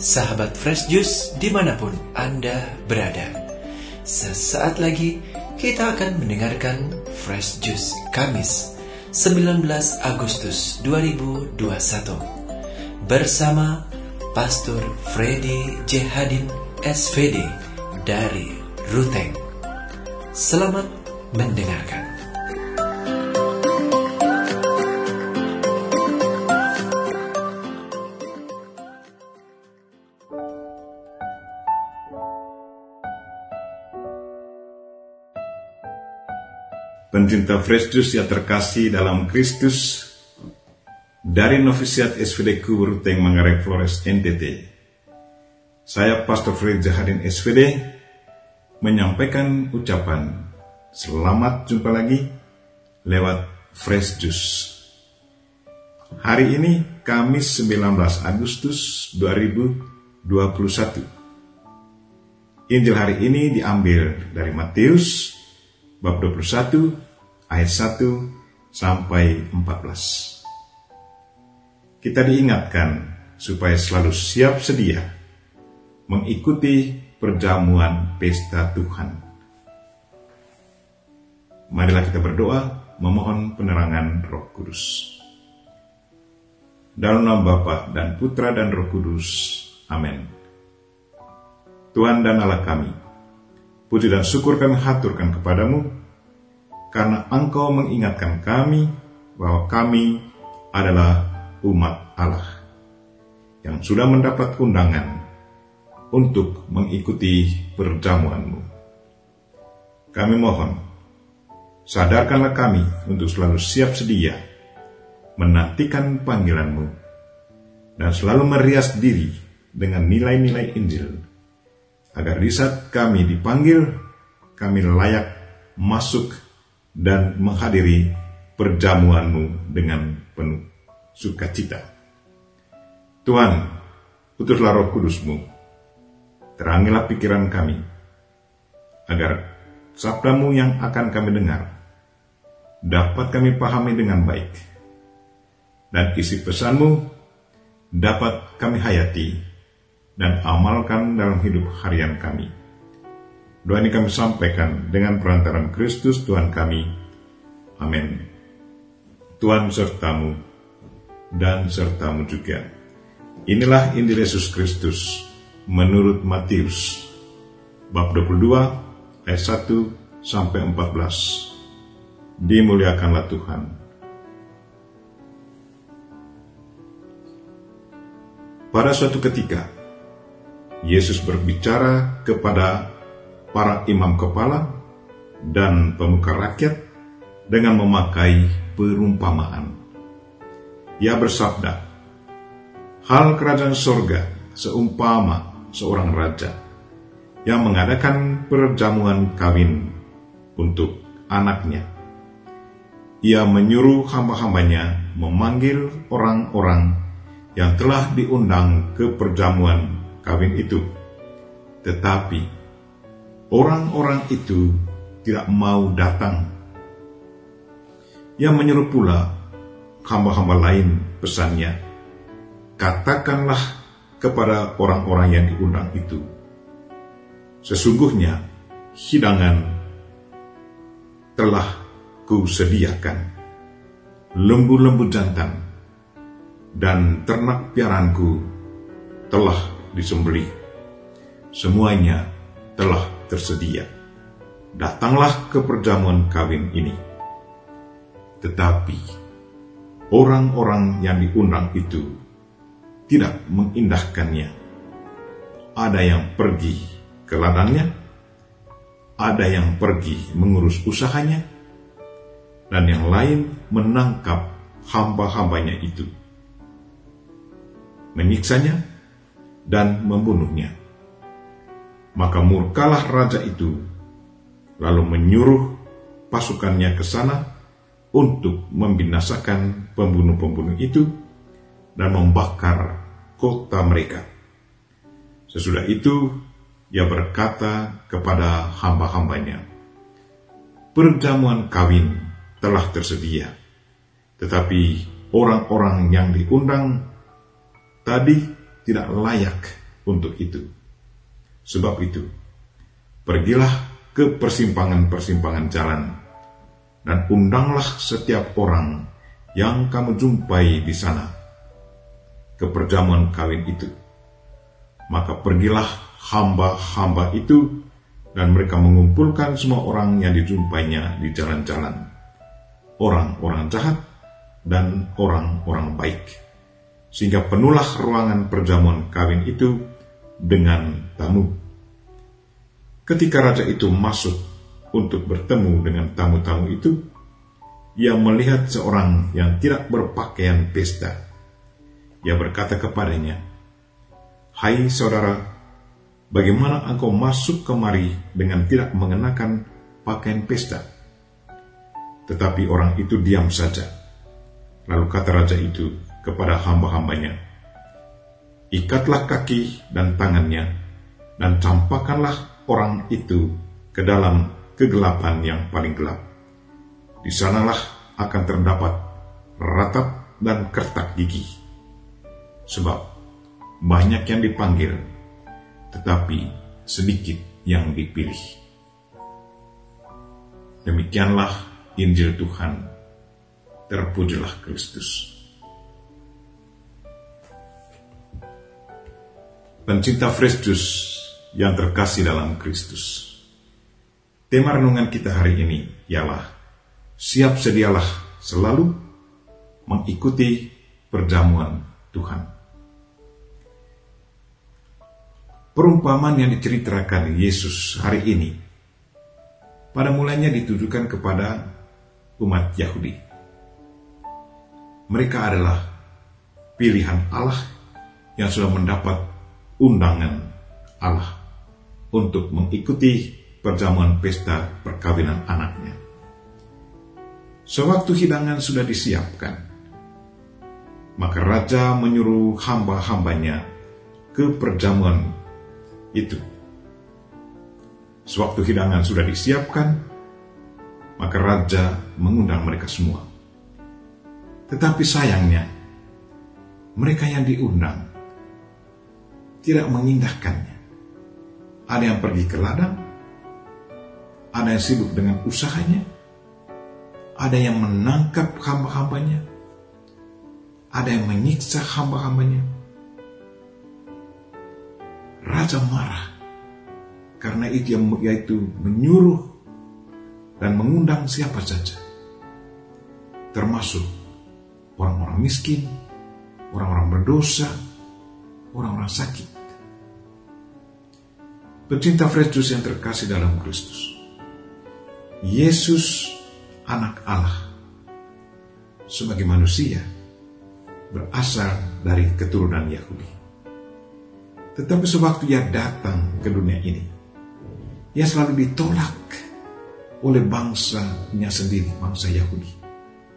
sahabat Fresh Juice dimanapun Anda berada. Sesaat lagi kita akan mendengarkan Fresh Juice Kamis 19 Agustus 2021 bersama Pastor Freddy J. Hadin SVD dari Ruteng. Selamat mendengarkan. Pencinta Fresh Juice yang terkasih dalam Kristus, dari Novisiat SVD Ruteng Manggarai Flores NTT, saya Pastor Freddy Jahadin SVD menyampaikan ucapan selamat jumpa lagi lewat Fresh Juice. Hari ini Kamis 19 Agustus 2021. Injil hari ini diambil dari Matius bab 21 ayat 1 sampai 14. Kita diingatkan supaya selalu siap sedia mengikuti perjamuan pesta Tuhan. Marilah kita berdoa memohon penerangan Roh Kudus. Dalam nama Bapa dan Putra dan Roh Kudus. Amin. Tuhan dan Allah kami, puji dan syukur kami haturkan kepadamu, karena Engkau mengingatkan kami bahwa kami adalah umat Allah yang sudah mendapat undangan untuk mengikuti perjamuan-Mu. Kami mohon, sadarkanlah kami untuk selalu siap sedia menantikan panggilan-Mu dan selalu merias diri dengan nilai-nilai Injil, agar di saat kami dipanggil, kami layak masuk dan menghadiri perjamuan-Mu dengan penuh sukacita. Tuhan, utuslah Roh Kudus-Mu, terangilah pikiran kami, agar sabda-Mu yang akan kami dengar dapat kami pahami dengan baik, dan isi pesan-Mu dapat kami hayati dan amalkan dalam hidup harian kami. Doa ini kami sampaikan dengan perantaraan Kristus Tuhan kami. Amin. Tuhan sertamu dan sertamu juga. Inilah Injil Yesus Kristus menurut Matius bab 22 ayat 1 sampai 14. Dimuliakanlah Tuhan. Pada suatu ketika Yesus berbicara kepada para imam kepala dan pemuka rakyat dengan memakai perumpamaan. Ia bersabda, hal kerajaan sorga seumpama seorang raja yang mengadakan perjamuan kawin untuk anaknya. Ia menyuruh hamba-hambanya memanggil orang-orang yang telah diundang ke perjamuan kawin itu. Tetapi orang-orang itu tidak mau datang. Ia menyuruh pula hamba-hamba lain, pesannya, katakanlah kepada orang-orang yang diundang itu, sesungguhnya hidangan telah kusediakan, lembu-lembu jantan dan ternak piaraanku telah disembelih, semuanya telah tersedia. Datanglah ke perjamuan kawin ini. Tetapi orang-orang yang diundang itu tidak mengindahkannya. Ada yang pergi ke ladangnya, ada yang pergi mengurus usahanya, dan yang lain menangkap hamba-hambanya itu, menyiksanya dan membunuhnya. Maka murkalah raja itu, lalu menyuruh pasukannya ke sana untuk membinasakan pembunuh-pembunuh itu dan membakar kota mereka. Sesudah itu, ia berkata kepada hamba-hambanya, perjamuan kawin telah tersedia, tetapi orang-orang yang diundang tadi tidak layak untuk itu. Sebab itu, pergilah ke persimpangan-persimpangan jalan, dan undanglah setiap orang yang kamu jumpai di sana ke perjamuan kawin itu. Maka pergilah hamba-hamba itu, dan mereka mengumpulkan semua orang yang dijumpainya di jalan-jalan, orang-orang jahat dan orang-orang baik, sehingga penuhlah ruangan perjamuan kawin itu dengan tamu. Ketika raja itu masuk untuk bertemu dengan tamu-tamu itu, ia melihat seorang yang tidak berpakaian pesta. Ia berkata kepadanya, "Hai saudara, bagaimana engkau masuk kemari dengan tidak mengenakan pakaian pesta?" Tetapi orang itu diam saja. Lalu kata raja itu kepada hamba-hambanya, "Ikatlah kaki dan tangannya, dan campakkanlah orang itu ke dalam kegelapan yang paling gelap. Di sanalah akan terdapat ratap dan kertak gigi. Sebab banyak yang dipanggil, tetapi sedikit yang dipilih." Demikianlah Injil Tuhan. Terpujilah Kristus. Pencinta Fresh Juice yang terkasih dalam Kristus, tema renungan kita hari ini ialah siap sedialah selalu mengikuti perjamuan Tuhan. Perumpamaan yang diceritakan Yesus hari ini pada mulanya ditujukan kepada umat Yahudi. Mereka adalah pilihan Allah yang sudah mendapat undangan Allah untuk mengikuti perjamuan pesta perkawinan anaknya. Sewaktu hidangan sudah disiapkan, maka raja menyuruh hamba-hambanya ke perjamuan itu. Sewaktu hidangan sudah disiapkan, maka raja mengundang mereka semua. Tetapi sayangnya, mereka yang diundang tidak mengindahkannya. Ada yang pergi ke ladang, ada yang sibuk dengan usahanya, ada yang menangkap hamba-hambanya, ada yang menyiksa hamba-hambanya. Raja marah karena itu, yaitu menyuruh dan mengundang siapa saja, termasuk orang-orang miskin, orang-orang berdosa, orang-orang sakit. Pencinta Fresh Juice yang terkasih dalam Kristus, Yesus anak Allah sebagai manusia berasal dari keturunan Yahudi. Tetapi sewaktu ia datang ke dunia ini, ia selalu ditolak oleh bangsanya sendiri, bangsa Yahudi.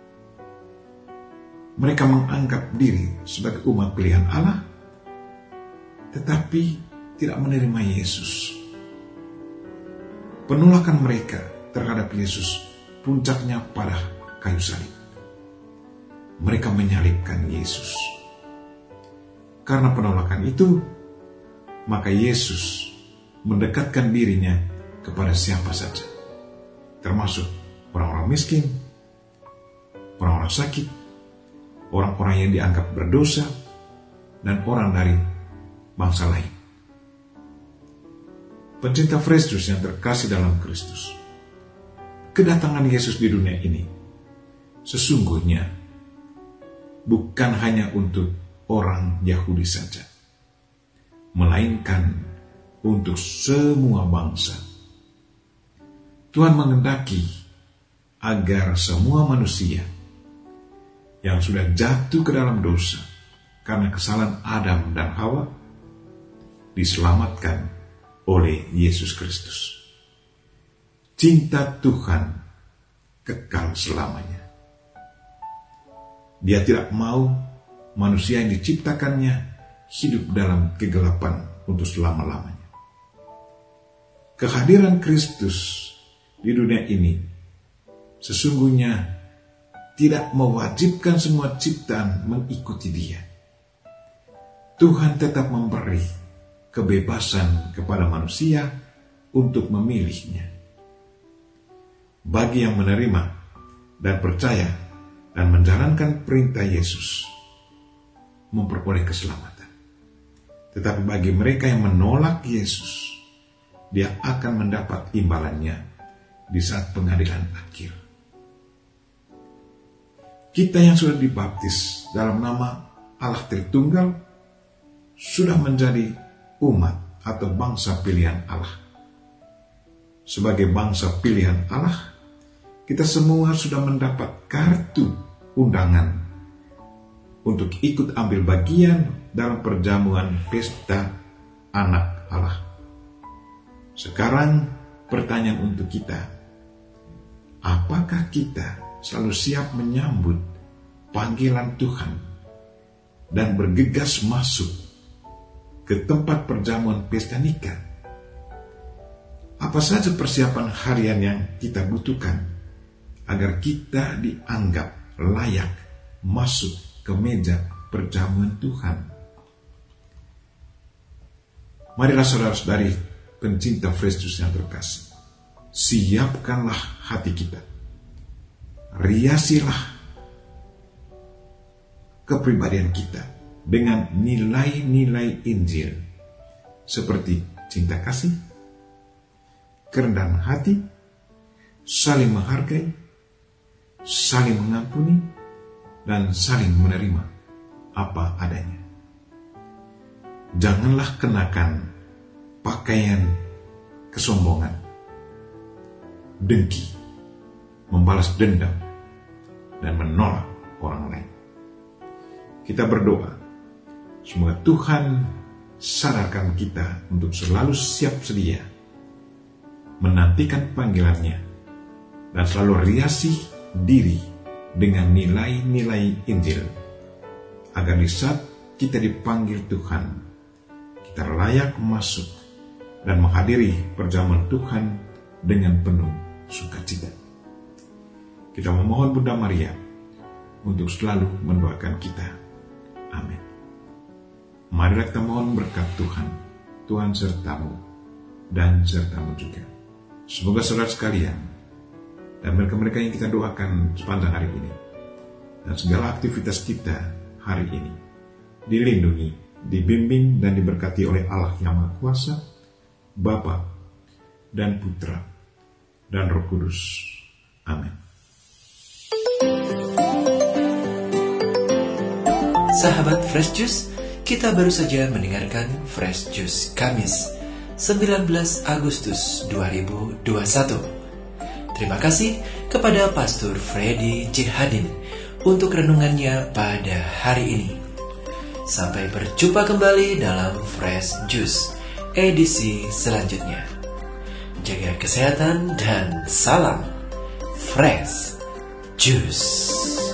Mereka menganggap diri sebagai umat pilihan Allah, tetapi tidak menerima Yesus. Penolakan mereka terhadap Yesus puncaknya pada kayu salib. Mereka menyalibkan Yesus. Karena penolakan itu, maka Yesus mendekatkan dirinya kepada siapa saja, termasuk orang-orang miskin, orang-orang sakit, orang-orang yang dianggap berdosa, dan orang dari bangsa lain. Pencinta Fresh Juice yang terkasih dalam Kristus, kedatangan Yesus di dunia ini sesungguhnya bukan hanya untuk orang Yahudi saja, melainkan untuk semua bangsa. Tuhan menghendaki agar semua manusia yang sudah jatuh ke dalam dosa karena kesalahan Adam dan Hawa diselamatkan oleh Yesus Kristus. Cinta Tuhan kekal selamanya. Dia tidak mau manusia yang diciptakannya hidup dalam kegelapan untuk selama-lamanya. Kehadiran Kristus di dunia ini sesungguhnya tidak mewajibkan semua ciptaan mengikuti Dia. Tuhan tetap memberi kebebasan kepada manusia untuk memilihnya. Bagi yang menerima dan percaya dan menjalankan perintah Yesus, memperoleh keselamatan. Tetapi bagi mereka yang menolak Yesus, dia akan mendapat imbalannya di saat pengadilan akhir. Kita yang sudah dibaptis dalam nama Allah Tritunggal sudah menjadi umat atau bangsa pilihan Allah. Sebagai bangsa pilihan Allah, kita semua sudah mendapat kartu undangan untuk ikut ambil bagian dalam perjamuan pesta anak Allah. Sekarang pertanyaan untuk kita, apakah kita selalu siap menyambut panggilan Tuhan dan bergegas masuk ke tempat perjamuan pesta nikah? Apa saja persiapan harian yang kita butuhkan agar kita dianggap layak masuk ke meja perjamuan Tuhan? Marilah saudara-saudari pencinta Fresh Juice yang terkasih, siapkanlah hati kita, riasilah kepribadian kita dengan nilai-nilai Injil seperti cinta kasih, kerendahan hati, saling menghargai, saling mengampuni, dan saling menerima apa adanya. Janganlah kenakan pakaian kesombongan, dengki, membalas dendam, dan menolak orang lain. Kita berdoa, semoga Tuhan sadarkan kita untuk selalu siap sedia menantikan panggilannya dan selalu riasi diri dengan nilai-nilai Injil, agar di saat kita dipanggil Tuhan, kita layak masuk dan menghadiri perjamuan Tuhan dengan penuh sukacita. Kita memohon Bunda Maria untuk selalu mendoakan kita. Amin. Marilah kita mohon berkat Tuhan. Tuhan sertamu dan sertamu juga. Semoga saudara sekalian dan mereka-mereka yang kita doakan sepanjang hari ini dan segala aktivitas kita hari ini dilindungi, dibimbing dan diberkati oleh Allah yang Maha Kuasa, Bapa dan Putra dan Roh Kudus. Amin. Sahabat Fresh Juice, kita baru saja mendengarkan Fresh Juice Kamis 19 Agustus 2021. Terima kasih kepada Pastor Freddy Jehadin untuk renungannya pada hari ini. Sampai berjumpa kembali dalam Fresh Juice edisi selanjutnya. Jaga kesehatan dan salam Fresh Juice.